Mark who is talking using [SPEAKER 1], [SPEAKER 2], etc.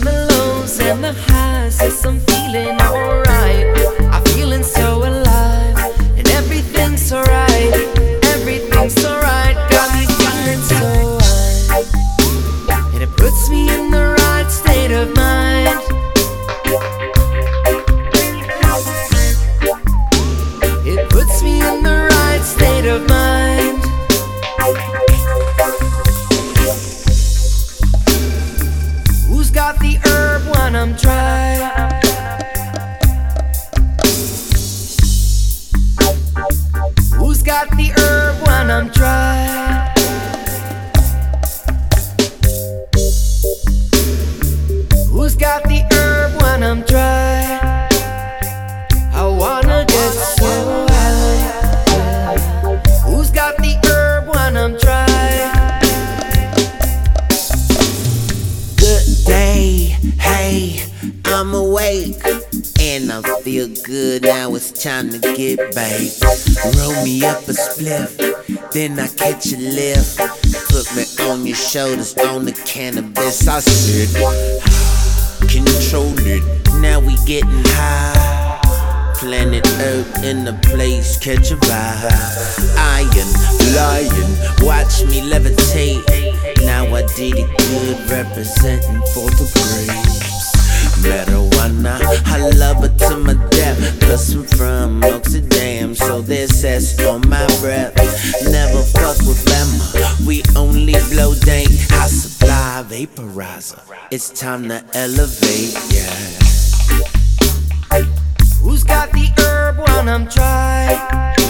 [SPEAKER 1] between the lows and the highs, yes, I'm feeling alright. I'm feeling so alive, and everything's alright. Everything's alright, got me feeling so high, and it puts me in the right state of mind. It puts me in the right state of mind. Who's got the herb when I'm dry? Who's got the herb when I'm dry? Who's got the herb when I'm dry? I wanna get so high. Who's got the herb when I'm dry?
[SPEAKER 2] Good day, hey, I'm awake and I feel good. Now it's time to get baked. Roll me up a spliff, then I catch a lift. Put me on your shoulders on the cannabis. I said, control it. Now we getting high. Planet Earth in the place, catch a vibe. Iron, lion, watch me levitate. Now I did it good, representing for the grapes. Marijuana, I love it to my death, cause I'm from Amsterdam, so there's S on my breath. Never fuck with Bama, we only blow dank. I supply vaporizer, it's time to elevate, yeah.
[SPEAKER 1] Who's got the herb when I'm dry?